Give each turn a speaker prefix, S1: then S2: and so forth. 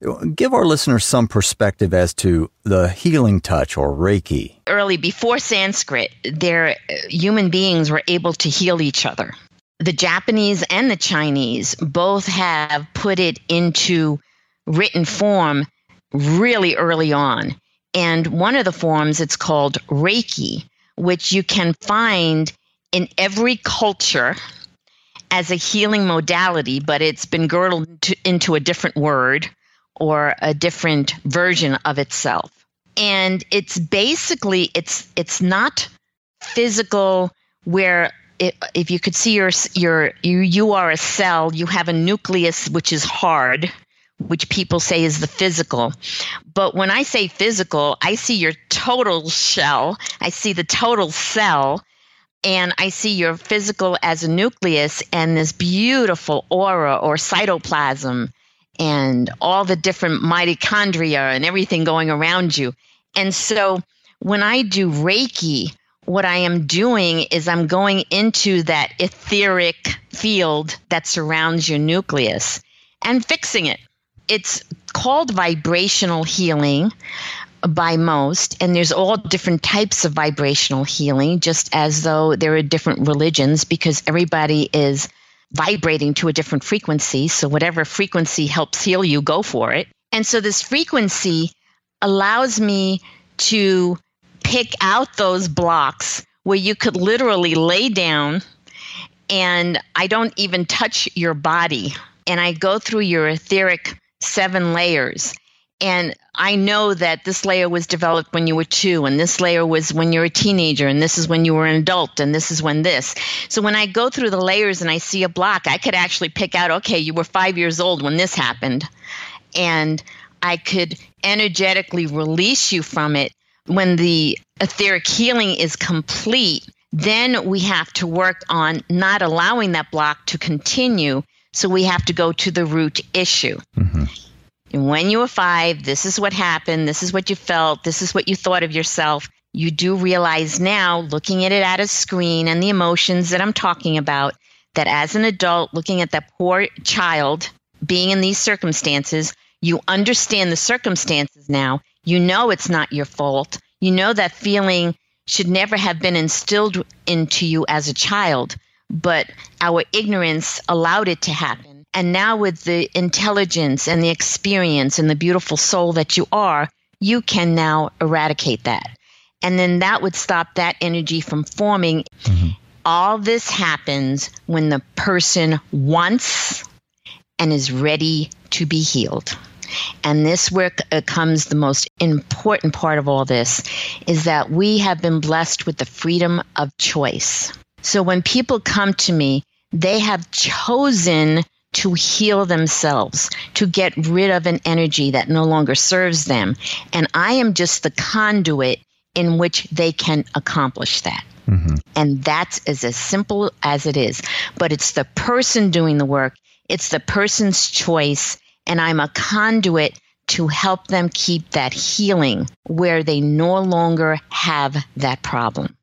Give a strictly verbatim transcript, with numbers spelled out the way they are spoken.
S1: Give our listeners some perspective as to the healing touch or Reiki.
S2: Early, before Sanskrit, their human beings were able to heal each other. The Japanese and the Chinese both have put it into written form really early on. And one of the forms, it's called Reiki, which you can find in every culture as a healing modality, but it's been girdled to, into a different word or a different version of itself. And it's basically, it's it's not physical where it, if you could see your, your you, you are a cell, you have a nucleus which is hard, which people say is the physical. But when I say physical, I see your total shell, I see the total cell, and I see your physical as a nucleus and this beautiful aura or cytoplasm and all the different mitochondria and everything going around you. And so when I do Reiki, what I am doing is I'm going into that etheric field that surrounds your nucleus and fixing it. It's called vibrational healing by most, and there's all different types of vibrational healing, just as though there are different religions, because everybody is vibrating to a different frequency. So whatever frequency helps heal you, go for it. And so this frequency allows me to pick out those blocks where you could literally lay down and I don't even touch your body. And I go through your etheric seven layers. And I know that this layer was developed when you were two, and this layer was when you were a teenager, and this is when you were an adult, and this is when this. So when I go through the layers and I see a block, I could actually pick out, okay, you were five years old when this happened. And I could energetically release you from it. When the etheric healing is complete, then we have to work on not allowing that block to continue. So we have to go to the root issue. Mm-hmm. And when you were five, this is what happened. This is what you felt. This is what you thought of yourself. You do realize now, looking at it at a screen and the emotions that I'm talking about, that as an adult looking at that poor child being in these circumstances, you understand the circumstances now. You know it's not your fault. You know that feeling should never have been instilled into you as a child, but our ignorance allowed it to happen. And now with the intelligence and the experience and the beautiful soul that you are, you can now eradicate that. And then that would stop that energy from forming. Mm-hmm. All this happens when the person wants and is ready to be healed. And this where uh, comes the most important part of all this, is that we have been blessed with the freedom of choice. So when people come to me, they have chosen to heal themselves, to get rid of an energy that no longer serves them. And I am just the conduit in which they can accomplish that. Mm-hmm. And that's as, as simple as it is. But it's the person doing the work. It's the person's choice. And I'm a conduit to help them keep that healing where they no longer have that problem.